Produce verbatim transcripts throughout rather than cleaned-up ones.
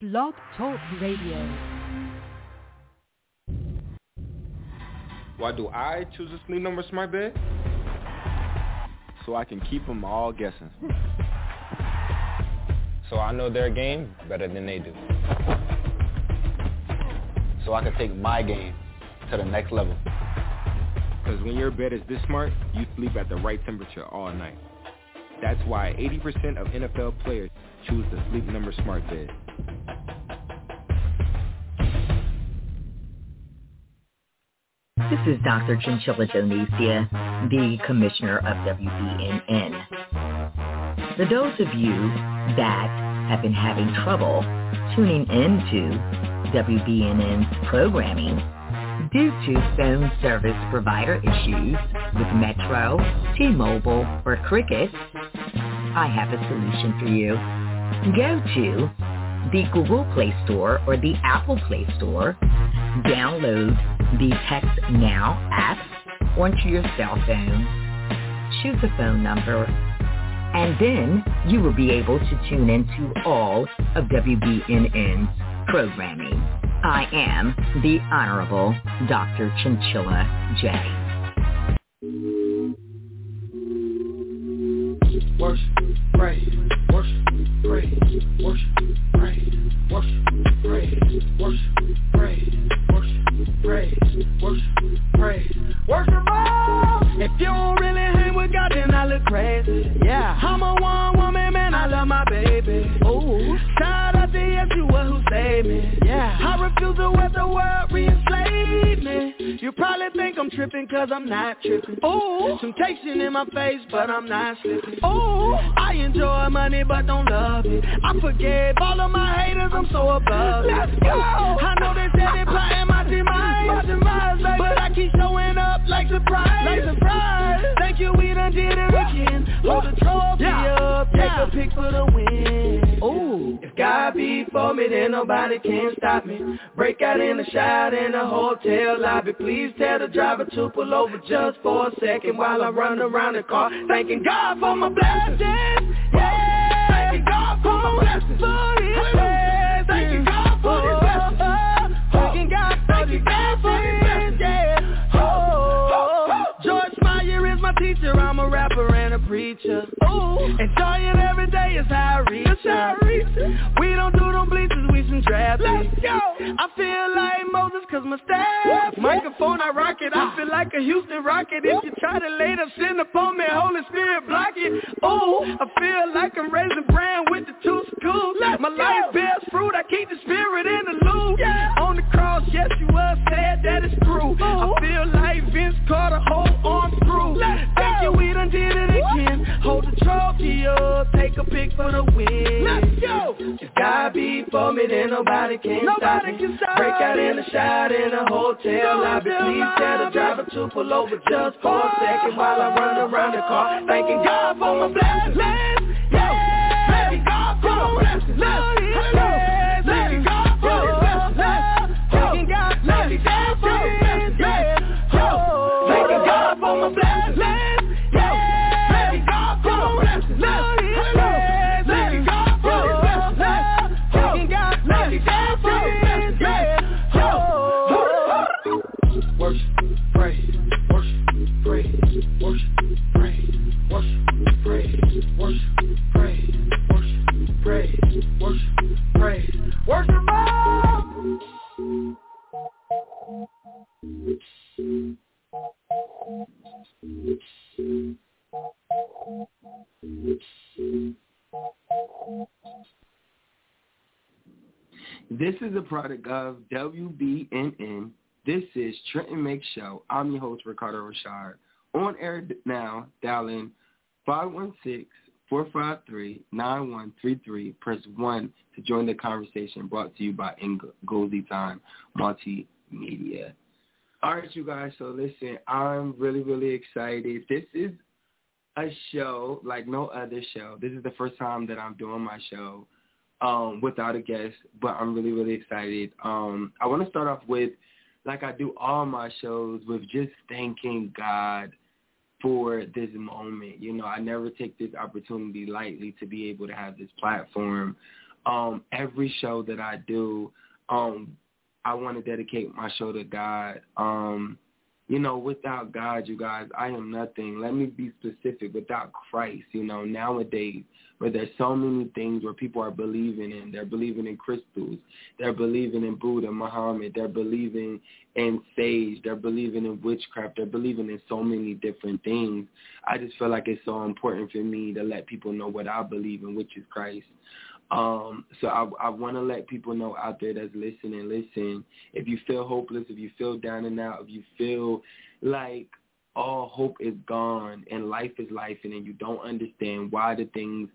Blog Talk Radio. Why do I choose a Sleep Number smart bed? So I can keep them all guessing. So I know their game better than they do. So I can take my game to the next level. Because when your bed is this smart, you sleep at the right temperature all night. That's why eighty percent of N F L players choose the Sleep Number smart bed. This is Doctor Chinchilla Donesia, the Commissioner of W B N N. For those of you that have been having trouble tuning into W B N N's programming due to phone service provider issues with Metro, T-Mobile, or Cricket, I have a solution for you. Go to the Google Play Store or the Apple Play Store, download the Text Now app onto your cell phone, choose a phone number, and then you will be able to tune into all of W B N N's programming. I am the Honorable Doctor Chinchilla J. Worship, praise, worship, praise, worship, praise, worship, praise, worship, praise, worship, praise, worship, praise, worship. If you don't really hang with God, then I look crazy. Yeah, I'm a one woman man, I love my baby. Ooh, shout out to Yeshua who saved me. Yeah, I refuse to let the world re-enslave me. You probably think I'm tripping cause I'm not tripping. Ooh, temptation in my face but I'm not slipping. Ooh, I enjoy money but don't love it. I forgave all of my haters, I'm so above it. Let's go. I know they said they plotting my demise, my demise, baby. But I keep showing up like surprise, like surprise. Thank you, we done did it again. Hold the trophy yeah. up, take yeah. a pic for the win. Ooh, if God be for me, then nobody can stop me. Break out in the shout in the hotel lobby. Please tell the driver to pull over just for a second while I run around the car, thanking God for my blessings. Yeah, thanking God for my blessings. For His blessings. Thanking God for His blessings. Thanking God, thanking God for His blessings. Yeah. Oh, George Meyer is my teacher. I'm a rapper and a preacher. Ooh, enjoy it every day is how I reach. That's how I reach. We don't do them bleachers, we some draft. Let's go. I feel like Moses cause my staff. Microphone I rock it. I feel like a Houston Rocket. If you try to lay the sin upon me, Holy Spirit block it. Ooh, I feel like I'm raising brand with the two schools. My life bears fruit. I keep the spirit in the loop. Yeah. On the cross, yes, you was said that it's true. I feel like Vince Carter, whole arm screw. Thank you, we done did it again. Hold the trophy up, take a pic for the win. Let's go. If God be for me, then nobody can nobody stop me. Can stop Break out in the shout in the hotel lobby. Please tell the driver to pull over just for a second while I run around the car, thanking God for my blessings. Yeah, thanking God for my blessings. Thanking God for His blessings. Thanking God, thanking God for His blessings. Yeah, thanking God for my blessings. Yeah, thanking God for my blessings. Thanking God for His blessings. Thanking God, thanking God for His blessings. Yeah. Worship, praise, worship, praise, worship, praise, worship, praise, worship, praise, worship, praise, worship, praise, worship. This is a product of W B N N. This is Trenton Makes Show. I'm your host, Ricardo Rashad. On air now, dial in five one six, four five three, nine one three three. Press one to join the conversation brought to you by Ngozi Time Multimedia. All right, you guys, so listen, I'm really, really excited. This is a show like no other show. This is the first time that I'm doing my show um, without a guest, but I'm really, really excited. Um, I want to start off with, like I do all my shows, with just thanking God for this moment. You know, I never take this opportunity lightly to be able to have this platform um, every show that I do, um, I want to dedicate my show to God. Um, you know, without God, you guys, I am nothing. Let me be specific. Without Christ, you know, nowadays, where there's so many things where people are believing in. They're believing in crystals. They're believing in Buddha, Muhammad. They're believing in sage. They're believing in witchcraft. They're believing in so many different things. I just feel like it's so important for me to let people know what I believe in, which is Christ. Um, so I, I want to let people know out there that's listening, listen, if you feel hopeless, if you feel down and out, if you feel like all hope is gone and life is life and then you don't understand why the things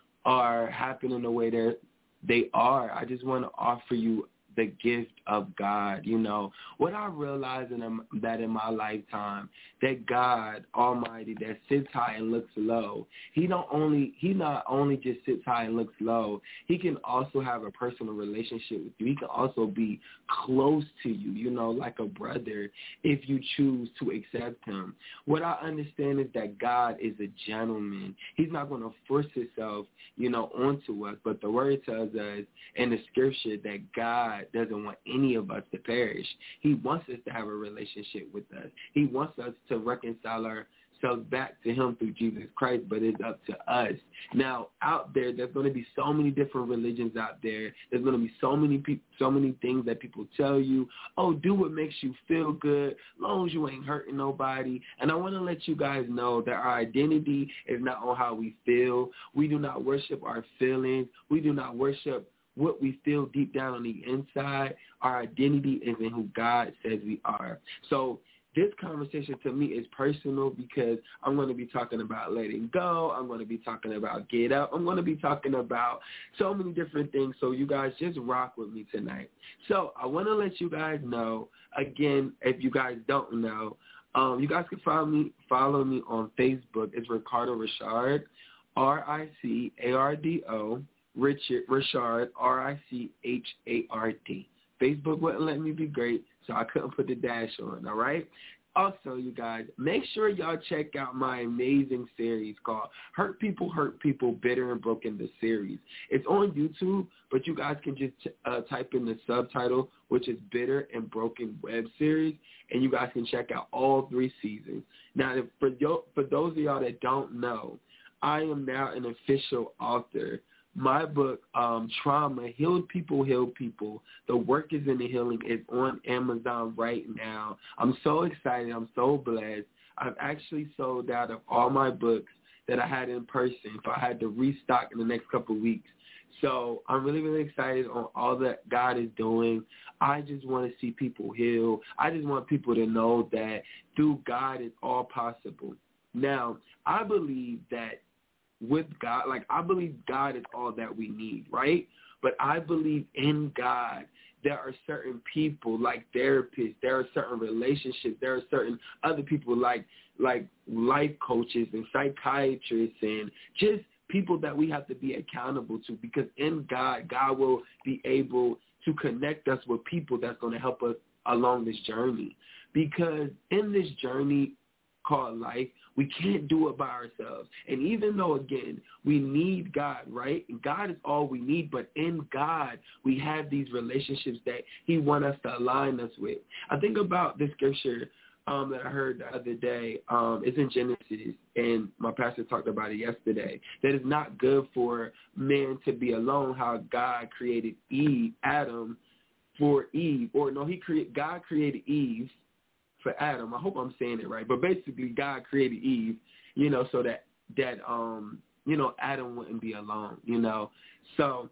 are happening the way they're, they are, I just want to offer you the gift of God. You know, what I realized in that in my lifetime, that God Almighty that sits high and looks low, he don't only he not only just sits high and looks low, he can also have a personal relationship with you. He can also be close to you, you know, like a brother if you choose to accept him. What I understand is that God is a gentleman. He's not going to force himself, you know, onto us, but the word tells us in the scripture that God doesn't want any of us to perish. He wants us to have a relationship with us. He wants us to reconcile ourselves back to him through Jesus Christ, but it's up to us. Now, out there, there's going to be so many different religions out there. There's going to be so many people, so many things that people tell you, oh, do what makes you feel good, as long as you ain't hurting nobody. And I want to let you guys know that our identity is not on how we feel. We do not worship our feelings. We do not worship what we feel deep down on the inside. Our identity is in who God says we are. So this conversation to me is personal because I'm going to be talking about letting go. I'm going to be talking about get up. I'm going to be talking about so many different things. So you guys just rock with me tonight. So I want to let you guys know, again, if you guys don't know, um, you guys can follow me, follow me on Facebook. It's Ricardo Richard, R I C A R D O. Richard, Richard, R I C H A R D. Facebook wouldn't let me be great, so I couldn't put the dash on, all right? Also, you guys, make sure y'all check out my amazing series called Hurt People, Hurt People, Bitter and Broken, the series. It's on YouTube, but you guys can just uh, type in the subtitle, which is Bitter and Broken web series, and you guys can check out all three seasons. Now, if, for, yo, for those of y'all that don't know, I am now an official author. My book, um, Trauma, Healed People, Heal People, The Work is in the Healing, is on Amazon right now. I'm so excited. I'm so blessed. I've actually sold out of all my books that I had in person, so I had to restock in the next couple of weeks. So I'm really, really excited on all that God is doing. I just want to see people heal. I just want people to know that through God it's all possible. Now, I believe that with God, like I believe God is all that we need, right? But I believe in God there are certain people like therapists, there are certain relationships, there are certain other people like like life coaches and psychiatrists and just people that we have to be accountable to, because in God, God will be able to connect us with people that's going to help us along this journey. Because in this journey called life, we can't do it by ourselves. And even though, again, we need God, right? God is all we need, but in God, we have these relationships that he wants us to align us with. I think about this scripture um, that I heard the other day. Um, it's in Genesis, and my pastor talked about it yesterday, that it's not good for man to be alone, how God created Eve, Adam, for Eve. Or no, he create God created Eve for Adam. I hope I'm saying it right. But basically, God created Eve, you know, so that, that um, you know, Adam wouldn't be alone, you know. So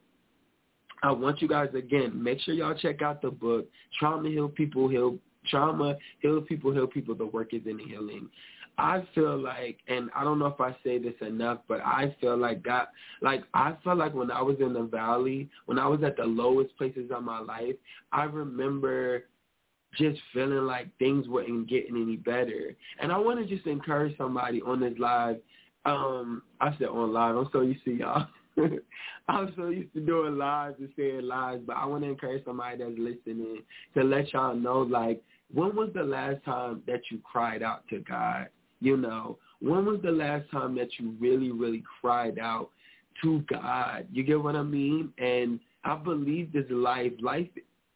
I want you guys, again, make sure y'all check out the book, Trauma, Heal People, Heal, Trauma, Heal People, Heal People, The Work is in the Healing. I feel like, and I don't know if I say this enough, but I feel like God, like I felt like when I was in the valley, when I was at the lowest places of my life, I remember just feeling like things weren't getting any better. And I want to just encourage somebody on this live. Um, I said on live. I'm so used to y'all. I'm so used to doing lives and saying lives, but I want to encourage somebody that's listening to let y'all know, like, when was the last time that you cried out to God? You know, when was the last time that you really, really cried out to God. You get what I mean? And I believe this life, life,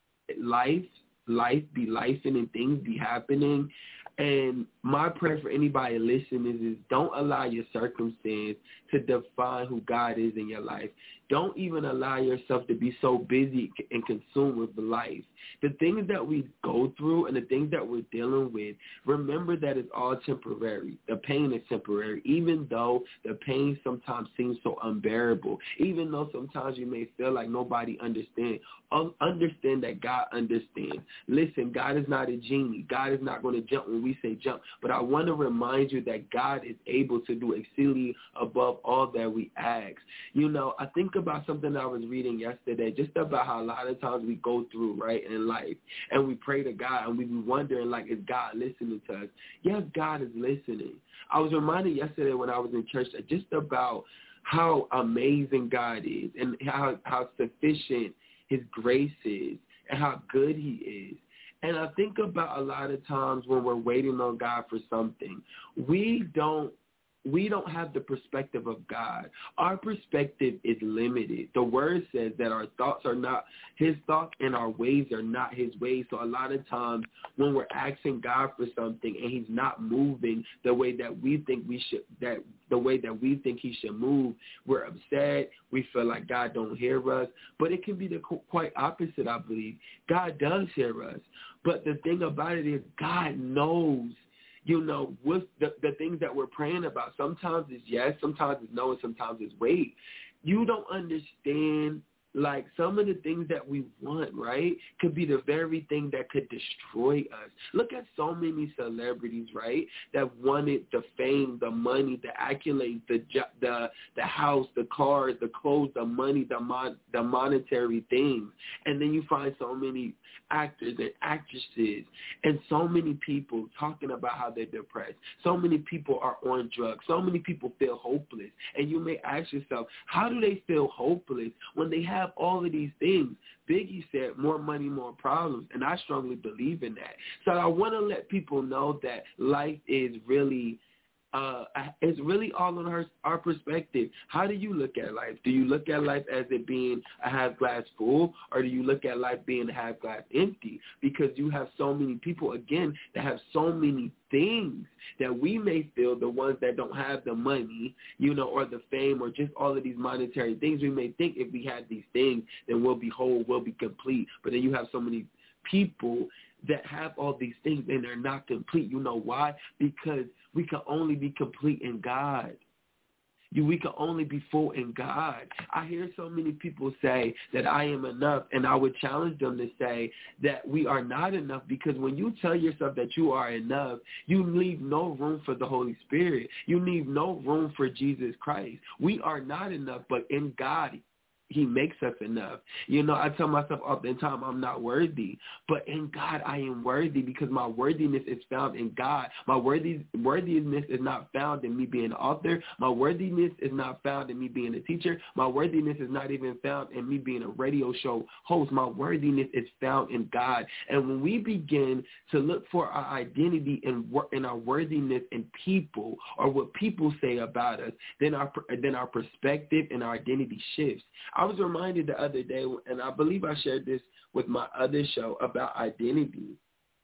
life, life be lifing and things be happening. And my prayer for anybody listening is, is don't allow your circumstance to define who God is in your life. Don't even allow yourself to be so busy and consumed with life. The things that we go through and the things that we're dealing with, remember that it's all temporary. The pain is temporary, even though the pain sometimes seems so unbearable, even though sometimes you may feel like nobody understands. Understand that God understands. Listen, God is not a genie. God is not going to jump when we say jump. But I want to remind you that God is able to do exceedingly above all that we ask. You know, I think about something I was reading yesterday, just about how a lot of times we go through, right, in life, and we pray to God, and we be wondering, like, is God listening to us? Yes, God is listening. I was reminded yesterday when I was in church that just about how amazing God is and how, how sufficient his grace is and how good he is. And I think about a lot of times when we're waiting on God for something, we don't we don't have the perspective of God. Our perspective is limited. The word says that our thoughts are not his thoughts and our ways are not his ways. So a lot of times when we're asking God for something and he's not moving the way that we think we should, that the way that we think he should move, we're upset. We feel like God don't hear us. But it can be the quite opposite, I believe. God does hear us. But the thing about it is God knows, you know, what's the, the things that we're praying about. Sometimes it's yes, sometimes it's no, and sometimes it's wait. You don't understand, like, some of the things that we want, right, could be the very thing that could destroy us. Look at so many celebrities, right, that wanted the fame, the money, the accolades, the the the house, the cars, the clothes, the money, the mon- the monetary things. And then you find so many actors and actresses and so many people talking about how they're depressed. So many people are on drugs. So many people feel hopeless. And you may ask yourself, how do they feel hopeless when they have all of these things? Biggie said, more money, more problems, and I strongly believe in that. So I want to let people know that life is really uh, it's really all on her, our perspective. How do you look at life? Do you look at life as it being a half glass full, or do you look at life being a half glass empty? Because you have so many people, again, that have so many things that we may feel, the ones that don't have the money, you know, or the fame, or just all of these monetary things, we may think if we had these things, then we'll be whole, we'll be complete. But then you have so many people that have all these things and they're not complete. You know why? Because we can only be complete in God. You, we can only be full in God. I hear so many people say that I am enough, and I would challenge them to say that we are not enough, because when you tell yourself that you are enough, you leave no room for the Holy Spirit. You leave no room for Jesus Christ. We are not enough, but in God, he makes us enough. You know, I tell myself all the time I'm not worthy, but in God I am worthy, because my worthiness is found in God. My worthy, worthiness is not found in me being an author. My worthiness is not found in me being a teacher. My worthiness is not even found in me being a radio show host. My worthiness is found in God. And when we begin to look for our identity in, in our worthiness in people, or what people say about us, then our, then our perspective and our identity shifts. I was reminded the other day, and I believe I shared this with my other show, about identity.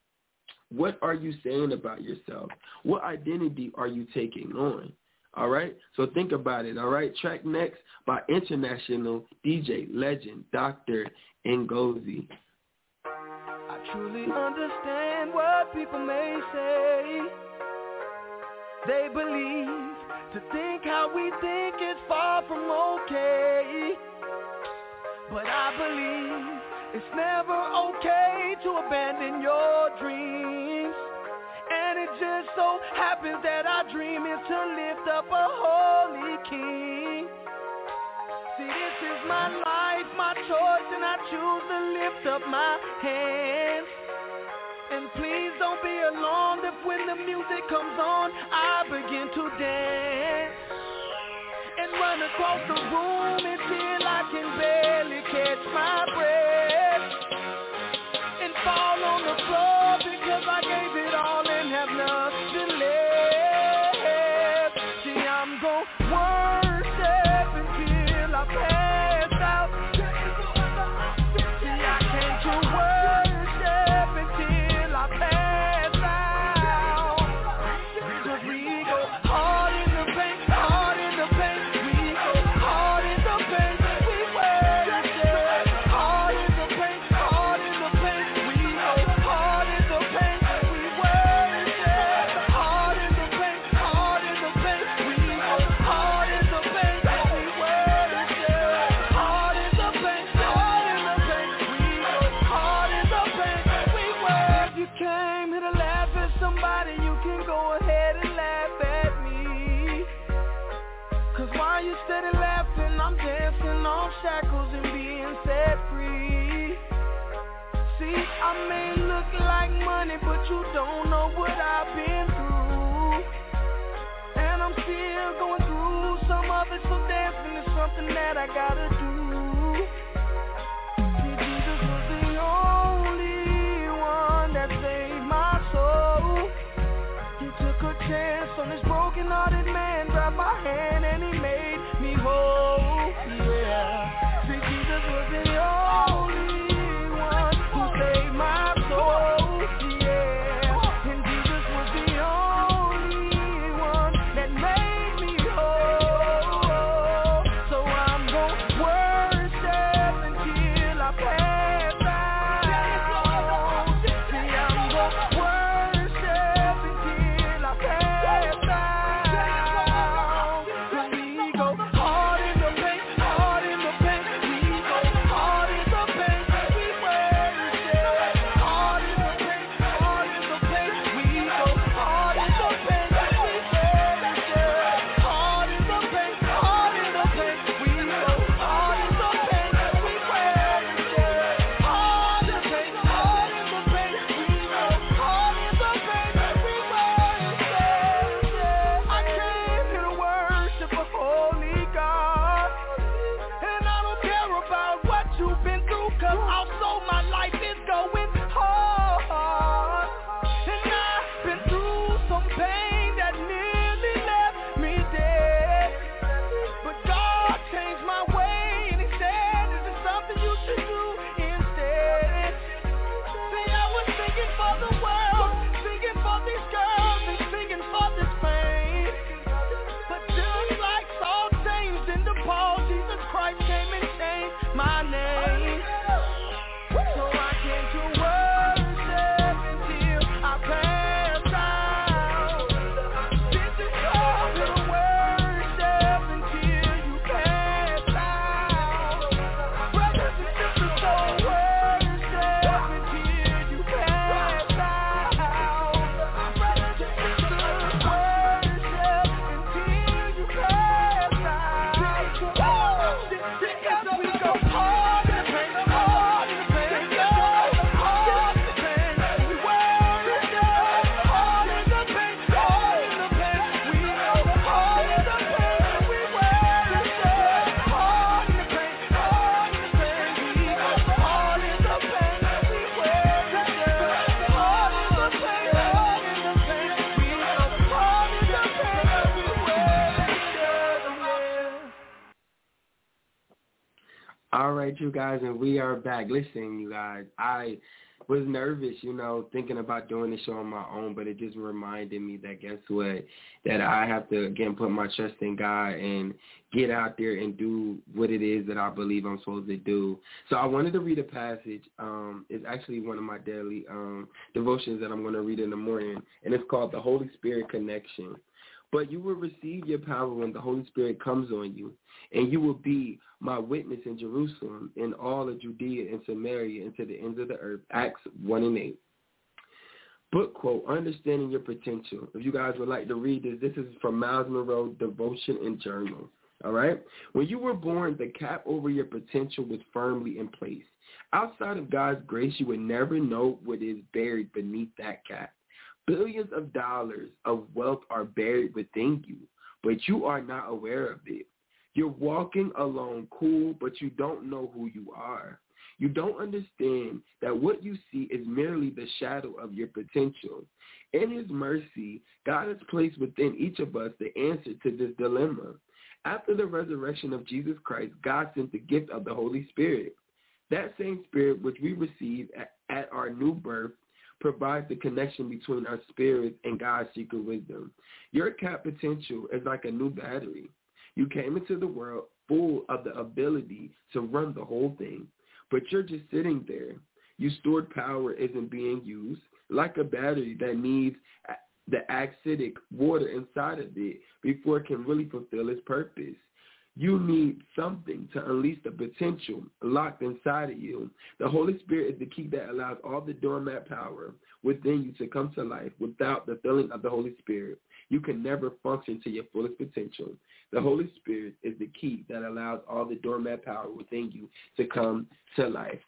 What are you saying about yourself? What identity are you taking on? All right? So think about it, all right? Track next by international D J legend, Doctor Ngozi. I truly understand what people may say. They believe to think how we think is far from okay. But I believe it's never okay to abandon your dreams. And it just so happens that our dream is to lift up a holy king. See, this is my life, my choice, and I choose to lift up my hands. And please don't be alarmed if when the music comes on, I begin to dance and run across the room until I can barely catch my breath, and fall on the floor because I gave it all and have nothing left. See, I'm gonna worship until nobody left and I'm dancing on shackles and being set free. See, I may look like money, but you don't know what I've been through. And I'm still going through some of it, so dancing is something that I gotta do. See, Jesus was the only one that saved my soul. He took a chance on this broken-hearted man, grabbed my hand and he made me whole. Yeah, see, Jesus was the only one who saved my soul. Yeah, and Jesus was the only one that made me whole. So I'm gonna worship until I pass out. See, I'm gonna worship until I pass out. When we go hard in the paint, hard in the paint, we go hard in the paint, we worship. Hard in the paint, hard in the paint, we go hard in the paint, we worship. Hard in the paint, hard in the paint, we go hard in the paint, we worship. Hard in the paint, hard in the paint, we go hard in the paint, we worship. I came here to worship a holy God, and I don't care about what you've been through, cause also my life is going hard. And I've been through some pain that nearly left me dead, but God changed my way and he said, is there something you should do instead? See, I was singing for the world, singing for these girls and singing for this fame. But just like Saul changed into Paul, Jesus Christ came and changed my name. So I came to worship until I pass out. This is called to worship until you pass out. Brothers and sisters, so worship until you pass out. Brothers and sisters, worship until you pass out. Together we go hard in the paint, hard in the paint, go hard in the paint. We worship hard in the paint, hard in the paint. We go hard in the paint, we worship hard in the paint, hard in the paint. We go hard in the paint, we worship hard in the paint, hard in the paint. We go hard in the paint, we worship. All right, you guys, and we are back. Listen, you guys, I was nervous, you know, thinking about doing the show on my own, but it just reminded me that, guess what, that I have to, again, put my trust in God and get out there and do what it is that I believe I'm supposed to do. So I wanted to read a passage. Um, it's actually one of my daily um, devotions that I'm going to read in the morning, and it's called The Holy Spirit Connection. But you will receive your power when the Holy Spirit comes on you, and you will be my witness in Jerusalem, in all of Judea and Samaria, and to the ends of the earth. Acts one and eight. Book quote, Understanding Your Potential. If you guys would like to read this, this is from Miles Monroe, Devotion and Journal. All right? When you were born, the cap over your potential was firmly in place. Outside of God's grace, you would never know what is buried beneath that cap. Billions of dollars of wealth are buried within you, but you are not aware of it. You're walking along cool, but you don't know who you are. You don't understand that what you see is merely the shadow of your potential. In his mercy, God has placed within each of us the answer to this dilemma. After the resurrection of Jesus Christ, God sent the gift of the Holy Spirit. That same Spirit which we receive at, at our new birth provides the connection between our spirits and God's secret wisdom. Your cap potential is like a new battery. You came into the world full of the ability to run the whole thing, but you're just sitting there. Your stored power isn't being used, like a battery that needs the acidic water inside of it before it can really fulfill its purpose. You need something to unleash the potential locked inside of you. The Holy Spirit is the key that allows all the dormant power within you to come to life. Without the filling of the Holy Spirit, you can never function to your fullest potential. The Holy Spirit is the key that allows all the dormant power within you to come to life.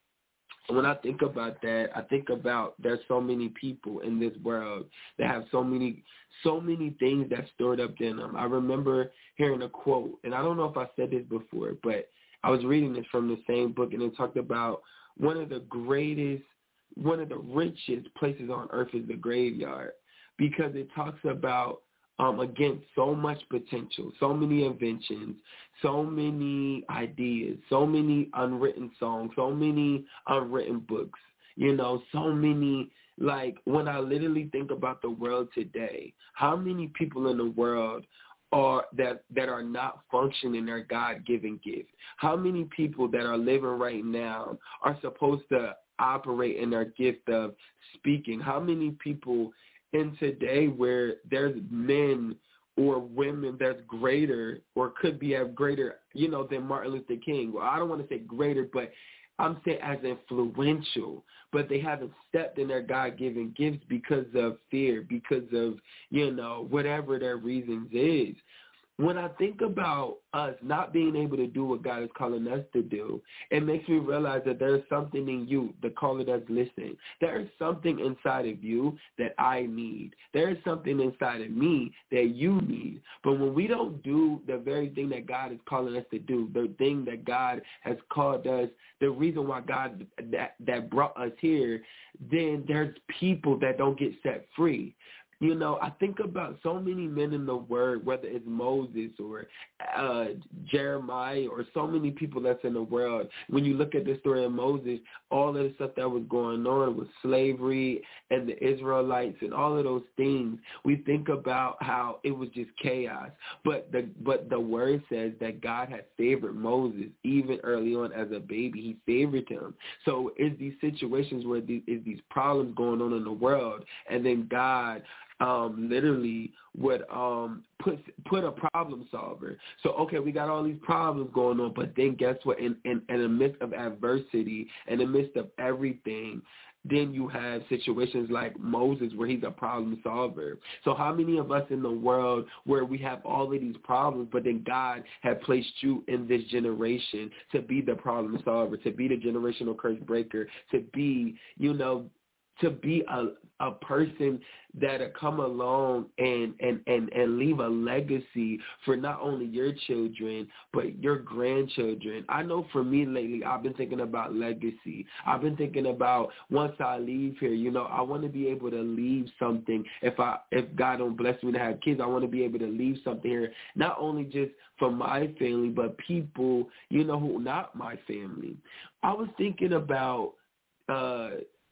When I think about that, I think about there's so many people in this world that have so many, so many things that stored up in them. I remember hearing a quote, and I don't know if I said this before, but I was reading this from the same book, and it talked about one of the greatest, one of the richest places on earth is the graveyard, because it talks about, um, again, so much potential, so many inventions, so many ideas, so many unwritten songs, so many unwritten books, you know, so many, like, when I literally think about the world today, how many people in the world are that, that are not functioning their God-given gift? How many people that are living right now are supposed to operate in their gift of speaking? How many people in today where there's men or women that's greater or could be as greater, you know, than Martin Luther King? Well, I don't want to say greater, but I'm saying as influential, but they haven't stepped in their God-given gifts because of fear, because of, you know, whatever their reasons is. When I think about us not being able to do what God is calling us to do, it makes me realize that there is something in you, the caller that's listening. There is something inside of you that I need. There is something inside of me that you need. But when we don't do the very thing that God is calling us to do, the thing that God has called us, the reason why God that, that brought us here, then there's people that don't get set free. You know, I think about so many men in the Word, whether it's Moses or uh, Jeremiah or so many people that's in the world. When you look at the story of Moses, all of the stuff that was going on with slavery and the Israelites and all of those things, we think about how it was just chaos. But the but the Word says that God had favored Moses even early on as a baby. He favored him. So it's these situations where these, it's these problems going on in the world, and then God Um, literally would um, put put a problem solver. So, okay, we got all these problems going on, but then guess what? In, in, in the midst of adversity, in the midst of everything, then you have situations like Moses where he's a problem solver. So how many of us in the world where we have all of these problems, but then God had placed you in this generation to be the problem solver, to be the generational curse breaker, to be, you know, to be a a person that'll come along and, and, and, and leave a legacy for not only your children, but your grandchildren. I know for me lately, I've been thinking about legacy. I've been thinking about once I leave here, you know, I want to be able to leave something. If I, if God don't bless me to have kids, I want to be able to leave something here, not only just for my family, but people, you know, who not my family. I was thinking about, uh,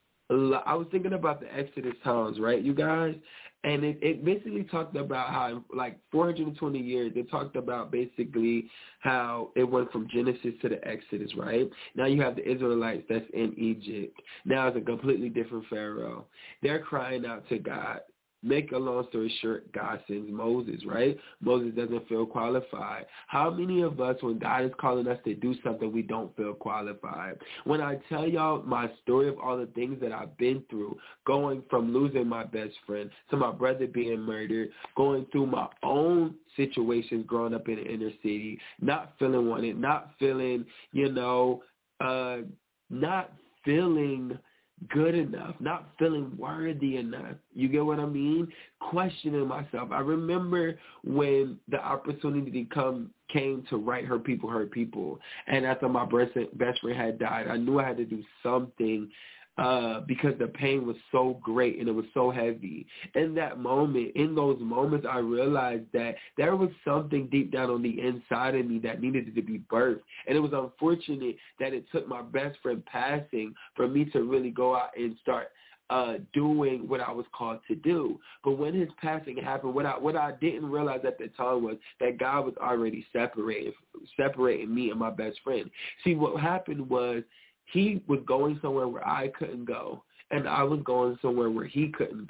I was thinking about the Exodus times, right, you guys? And it, it basically talked about how, like, four hundred twenty years, it talked about basically how it went from Genesis to the Exodus, right? Now you have the Israelites that's in Egypt. Now it's a completely different Pharaoh. They're crying out to God. Make a long story short, God sends Moses, right? Moses doesn't feel qualified. How many of us, when God is calling us to do something, we don't feel qualified? When I tell y'all my story of all the things that I've been through, going from losing my best friend to my brother being murdered, going through my own situations growing up in the inner city, not feeling wanted, not feeling, you know, uh, not feeling good enough, not feeling worthy enough. You get what I mean? Questioning myself. I remember when the opportunity come came to write Hurt People, Hurt People, and after my best friend had died, I knew I had to do something uh, because the pain was so great and it was so heavy. In that moment, in those moments, I realized that there was something deep down on the inside of me that needed to be birthed. And it was unfortunate that it took my best friend passing for me to really go out and start uh, doing what I was called to do. But when his passing happened, what I what I didn't realize at the time was that God was already separating, separating me and my best friend. See, what happened was, he was going somewhere where I couldn't go, and I was going somewhere where he couldn't go.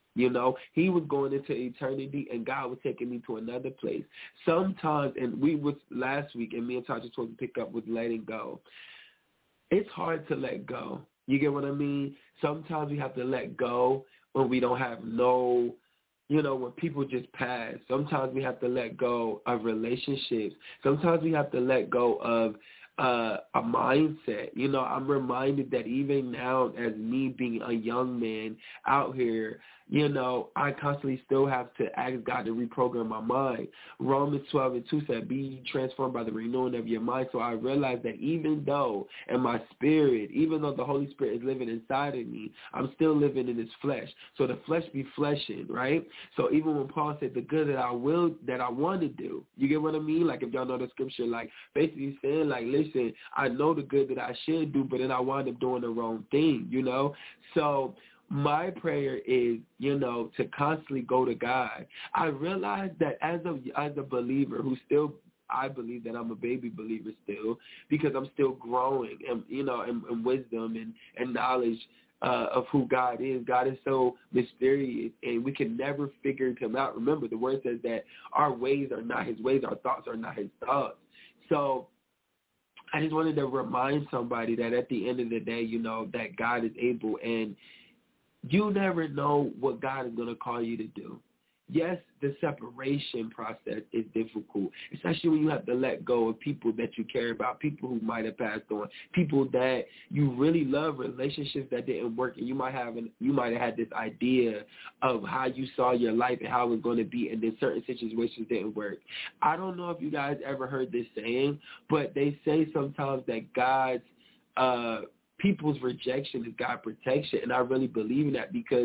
You know, he was going into eternity, and God was taking me to another place. Sometimes, and we was last week, and me and Tasha supposed to pick up with letting go. It's hard to let go. You get what I mean? Sometimes we have to let go when we don't have no, you know, when people just pass. Sometimes we have to let go of relationships. Sometimes we have to let go of uh, a mindset. You know, I'm reminded that even now, as me being a young man out here, you know, I constantly still have to ask God to reprogram my mind. Romans twelve and two said, be transformed by the renewing of your mind. So I realized that even though in my spirit, even though the Holy Spirit is living inside of me, I'm still living in this flesh. So the flesh be fleshing, right? So even when Paul said the good that I will, that I want to do, you get what I mean? Like if y'all know the scripture, like basically saying like, listen, I know the good that I should do, but then I wind up doing the wrong thing, you know? So my prayer is, you know, to constantly go to God. I realize that as a as a believer who still, I believe that I'm a baby believer still, because I'm still growing and, you know, in, in wisdom and, and knowledge uh, of who God is. God is so mysterious, and we can never figure him out. Remember, the word says that our ways are not his ways, our thoughts are not his thoughts. So I just wanted to remind somebody that at the end of the day, you know, that God is able, and you never know what God is going to call you to do. Yes, the separation process is difficult, especially when you have to let go of people that you care about, people who might have passed on, people that you really love, relationships that didn't work, and you might have an, you might have had this idea of how you saw your life and how it was going to be, and then certain situations didn't work. I don't know if you guys ever heard this saying, but they say sometimes that God's uh, people's rejection is God's protection, and I really believe in that, because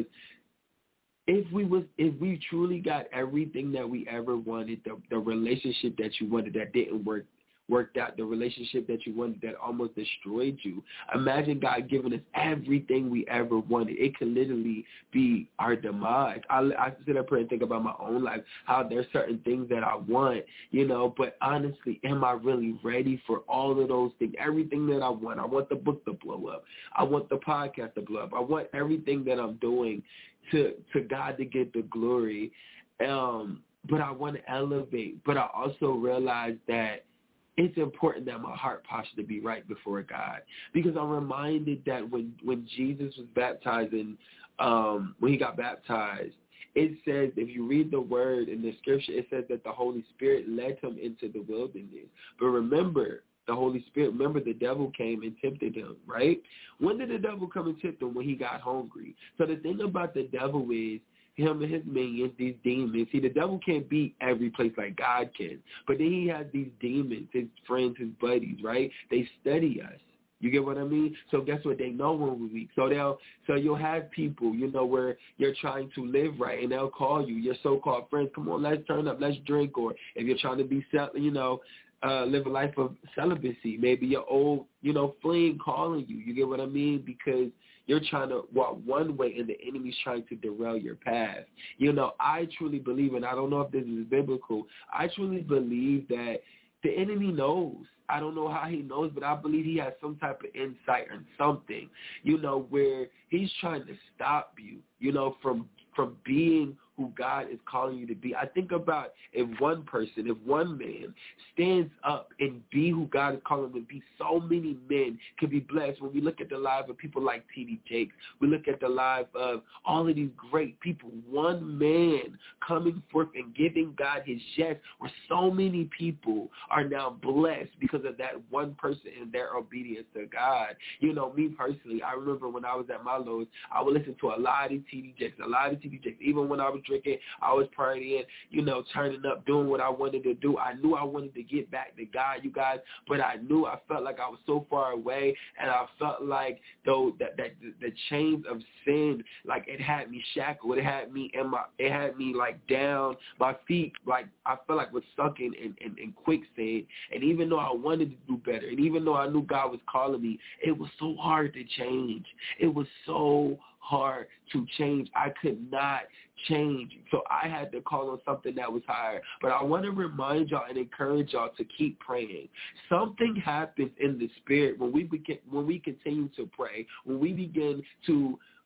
if we was if we truly got everything that we ever wanted, the the relationship that you wanted that didn't work worked out, the relationship that you wanted that almost destroyed you, imagine God giving us everything we ever wanted. It could literally be our demise. I, I sit up here and think about my own life, how there's certain things that I want, you know, but honestly, am I really ready for all of those things, everything that I want? I want the book to blow up. I want the podcast to blow up. I want everything that I'm doing to to God to get the glory. Um, but I want to elevate. But I also realize that it's important that my heart posture to be right before God, because I'm reminded that when, when Jesus was baptizing, um, when he got baptized, it says, if you read the word in the scripture, it says that the Holy Spirit led him into the wilderness. But remember, the Holy Spirit, remember the devil came and tempted him, right? When did the devil come and tempt him? When he got hungry. So the thing about the devil is, him and his minions, these demons. See, the devil can't beat every place like God can. But then he has these demons, his friends, his buddies, right? They study us. You get what I mean? So guess what? They know when we're weak. So they'll, so you'll have people, you know, where you're trying to live right, and they'll call you, your so-called friends, come on, let's turn up, let's drink. Or if you're trying to be, you know, uh, live a life of celibacy, maybe your old, you know, fling calling you. You get what I mean? Because you're trying to walk one way, and the enemy's trying to derail your path. You know, I truly believe, and I don't know if this is biblical, I truly believe that the enemy knows. I don't know how he knows, but I believe he has some type of insight or something, you know, where he's trying to stop you, you know, from from being who God is calling you to be. I think about if one person, if one man stands up and be who God is calling him to be, so many men can be blessed. When we look at the life of people like T D Jakes, we look at the life of all of these great people, one man coming forth and giving God his yes, where so many people are now blessed because of that one person and their obedience to God. You know, me personally, I remember when I was at my lowest, I would listen to a lot of T D Jakes, a lot of T D Jakes. Even when I was drinking, I was partying, you know, turning up, doing what I wanted to do. I knew I wanted to get back to God, you guys, but I knew I felt like I was so far away, and I felt like though that, that the, the chains of sin, like it had me shackled, it had me in my, it had me like down, my feet, like I felt like was sunken in, in, in quicksand. And even though I wanted to do better, and even though I knew God was calling me, it was so hard to change. It was so hard to change. I could not change. So I had to call on something that was higher. But I want to remind y'all and encourage y'all to keep praying. Something happens in the spirit when we begin, when we continue to pray, when we begin to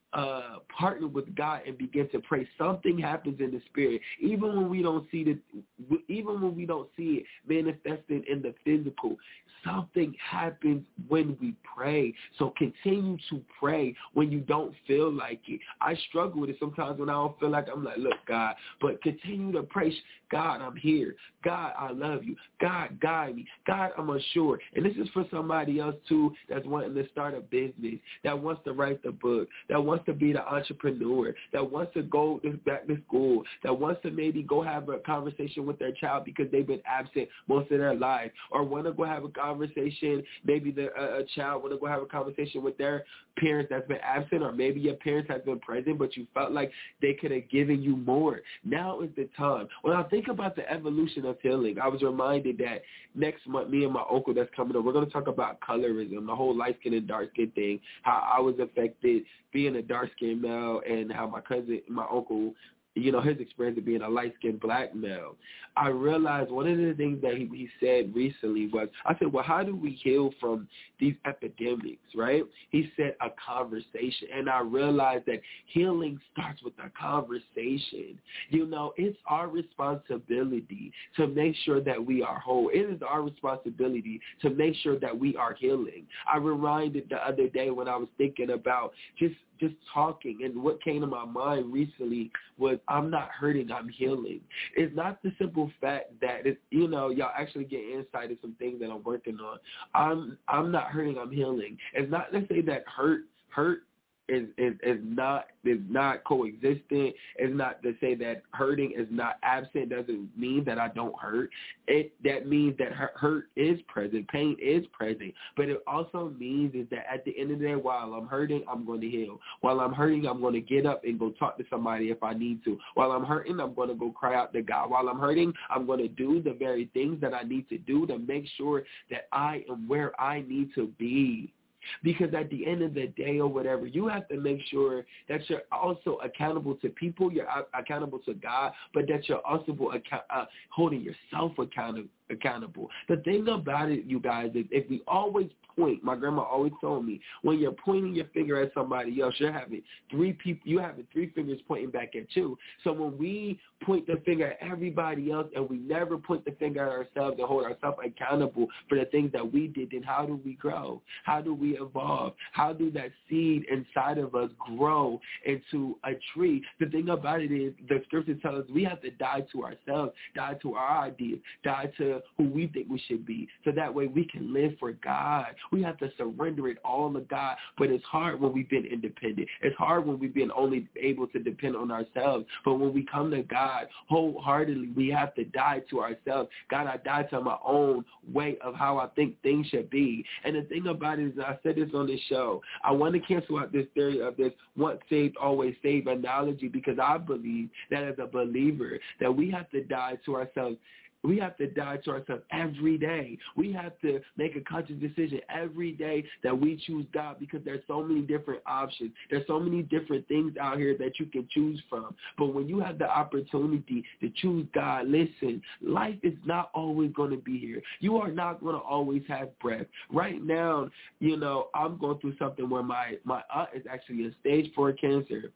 uh, partner with God and begin to pray, something happens in the spirit. Even when we don't see the, even when we don't see it manifesting in the physical, something happens when we pray. So continue to pray when you don't feel like it. I struggle with it sometimes when I don't feel like it. I'm like, look, God, but continue to pray. God, I'm here. God, I love you. God, guide me. God, I'm unsure. And this is for somebody else, too, that's wanting to start a business, that wants to write the book, that wants to be the entrepreneur, that wants to go back to school, that wants to maybe go have a conversation with their child because they've been absent most of their life, or want to go have a conversation, maybe the, uh, a child want to go have a conversation with their parents that's been absent, or maybe your parents have been present, but you felt like they could have given you more. Now is the time. When I think about the evolution of healing, I was reminded that next month, me and my uncle that's coming up, we're going to talk about colorism, the whole light skin and dark skin thing, how I was affected being a dark skinned male, and how my cousin, my uncle, you know, his experience of being a light-skinned black male. I realized one of the things that he, he said recently was, I said, well, how do we heal from these epidemics, right? He said a conversation. And I realized that healing starts with a conversation. You know, it's our responsibility to make sure that we are whole. It is our responsibility to make sure that we are healing. I reminded the other day when I was thinking about just just talking, and what came to my mind recently was, I'm not hurting, I'm healing. It's not the simple fact that, it's, you know, y'all actually get insight into some things that I'm working on. I'm I'm not hurting, I'm healing. It's not to say that hurt, hurt is, is, is not is not coexistent. It's not to say that hurting is not absent. Doesn't mean that I don't hurt. It that means that hurt is present, pain is present. But it also means is that at the end of the day, while I'm hurting, I'm going to heal. While I'm hurting, I'm going to get up and go talk to somebody if I need to. While I'm hurting, I'm going to go cry out to God. While I'm hurting, I'm going to do the very things that I need to do to make sure that I am where I need to be. Because at the end of the day or whatever, you have to make sure that you're also accountable to people, you're accountable to God, but that you're also account- uh, holding yourself accountable. accountable. The thing about it, you guys, is if we always point, my grandma always told me, when you're pointing your finger at somebody else, you're having three people, you're having three fingers pointing back at you. So when we point the finger at everybody else and we never point the finger at ourselves and hold ourselves accountable for the things that we did, then how do we grow? How do we evolve? How do that seed inside of us grow into a tree? The thing about it is the scripture tells us we have to die to ourselves, die to our ideas, die to who we think we should be, so that way we can live for God. We have to surrender it all to God, but it's hard when we've been independent. It's hard when we've been only able to depend on ourselves. But when we come to God wholeheartedly, we have to die to ourselves. God, I die to my own way of how I think things should be. And the thing about it is, I said this on this show, I want to cancel out this theory of this once saved, always saved analogy, because I believe that as a believer that we have to die to ourselves. We have to die to ourselves every day. We have to make a conscious decision every day that we choose God, because there's so many different options. There's so many different things out here that you can choose from. But when you have the opportunity to choose God, listen, life is not always going to be here. You are not going to always have breath. Right now, you know, I'm going through something where my, my aunt is actually in stage four cancer.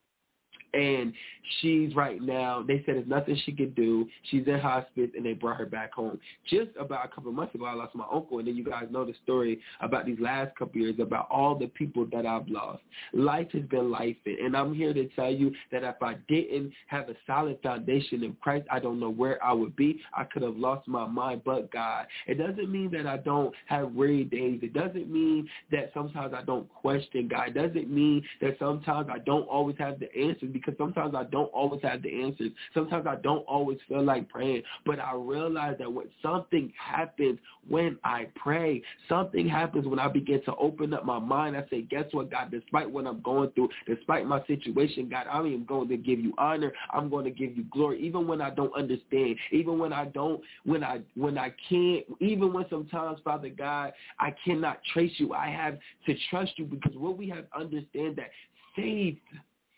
And she's right now, they said there's nothing she could do. She's in hospice, and they brought her back home. Just about a couple of months ago, I lost my uncle, and then you guys know the story about these last couple of years, about all the people that I've lost. Life has been life, and I'm here to tell you that if I didn't have a solid foundation in Christ, I don't know where I would be. I could have lost my mind, but God. It doesn't mean that I don't have weary days. It doesn't mean that sometimes I don't question God. It doesn't mean that sometimes I don't always have the answers, because sometimes I don't always have the answers. Sometimes I don't always feel like praying. But I realize that when something happens when I pray, something happens when I begin to open up my mind. I say, guess what, God, despite what I'm going through, despite my situation, God, I am going to give you honor. I'm going to give you glory, even when I don't understand, even when I don't, when I, when I can't, even when sometimes, Father God, I cannot trace you. I have to trust you, because what we have to understand that faith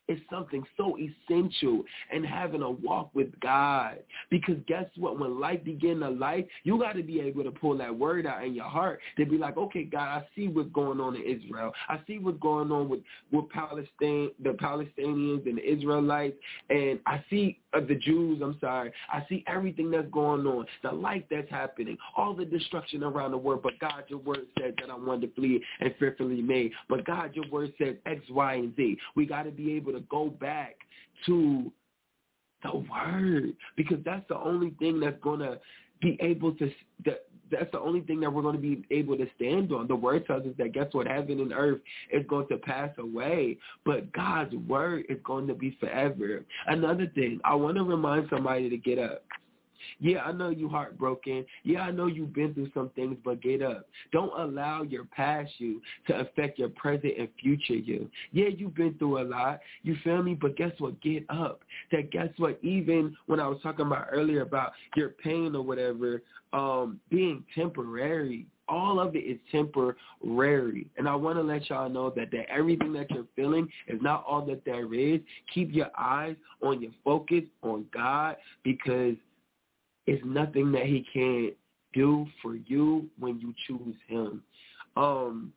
is something so essential in having a walk with God. Because guess what? When life begins to life, you got to be able to pull that word out in your heart to be like, okay, God, I see what's going on in Israel. I see what's going on with, with Palestine, the Palestinians and the Israelites, and I see uh, the Jews, I'm sorry. I see everything that's going on, the life that's happening, all the destruction around the world. But God, your word says that I'm wonderfully and fearfully made. But God, your word says X, Y, and Z. We got to be able to go back to the word, because that's the only thing that's going to be able to, that, that's the only thing that we're going to be able to stand on. The word tells us that, guess what, heaven and earth is going to pass away, but God's word is going to be forever. Another thing, I want to remind somebody to get up. Yeah, I know you heartbroken. Yeah, I know you've been through some things, but get up. Don't allow your past you to affect your present and future you. Yeah, you've been through a lot. You feel me? But guess what? Get up. That guess what? Even when I was talking about earlier about your pain or whatever, um, being temporary, all of it is temporary. And I want to let y'all know that, that everything that you're feeling is not all that there is. Keep your eyes on your focus on God, because it's nothing that he can't do for you when you choose him. Um.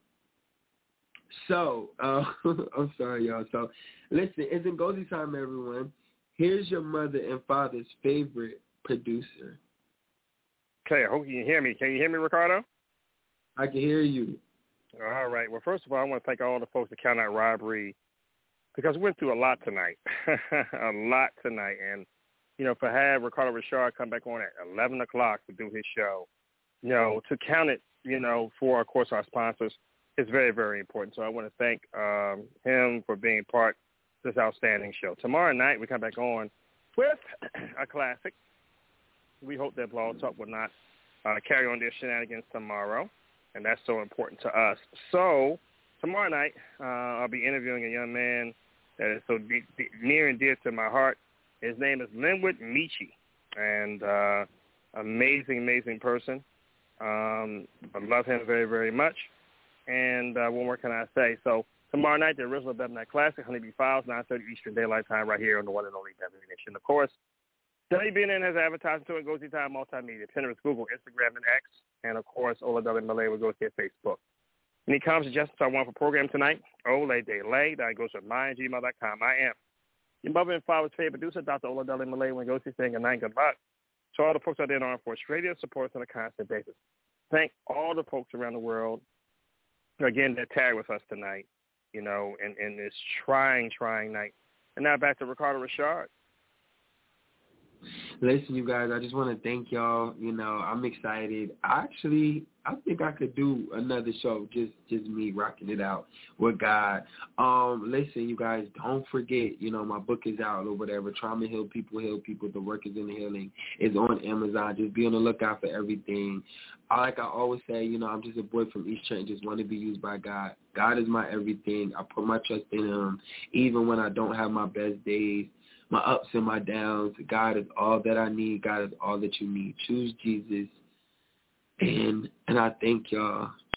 So, uh, I'm sorry, y'all. So, listen, it's Ngozi time, everyone. Here's your mother and father's favorite producer. Okay, I hope you can hear me. Can you hear me, Ricardo? I can hear you. All right. Well, first of all, I want to thank all the folks that Count Out Robbery, because we went through a lot tonight, a lot tonight, and you know, for have Ricardo Richard come back on at eleven o'clock to do his show, you know, to count it, you know, for, of course, our sponsors is very, very important. So I want to thank um, him for being part of this outstanding show. Tomorrow night we come back on with a classic. We hope that Blog Talk will not uh, carry on their shenanigans tomorrow, and that's so important to us. So tomorrow night uh, I'll be interviewing a young man that is so de- de- near and dear to my heart. His name is Linwood Michi, and uh, amazing, amazing person. Um, I love him very, very much. And uh, what more can I say? So tomorrow night, the original Beverly Night Classic, Honeybee Files, nine thirty Eastern Daylight Time, right here on the one and only Beverly Nation. Of course, W B N N has advertising to it, Ngozi Time Multimedia, Pinterest, Google, Instagram, and X, and, of course, Oladele Malay will go to their Facebook. Any comments, suggestions I want for program tonight? Ole De Lay, that goes to my gmail dot com. I am your mother and father's favorite producer, Doctor Oladele Malay, when Ngozi saying good night, good luck. To all the folks out there in Armed Force Radio, support us on a constant basis. Thank all the folks around the world, again, that tagged with us tonight, you know, in, in this trying, trying night. And now back to Ricardo Richard. Listen, you guys, I just want to thank y'all. You know, I'm excited. Actually, I think I could do another show, just just me rocking it out with God. Um, listen, you guys, don't forget, you know, my book is out or whatever. Trauma Heal People, Heal People. The Work is in the Healing is on Amazon. Just be on the lookout for everything. Like I always say, you know, I'm just a boy from East Trenton, just want to be used by God. God is my everything. I put my trust in him, even when I don't have my best days. My ups and my downs. God is all that I need. God is all that you need. Choose Jesus. And and I thank y'all.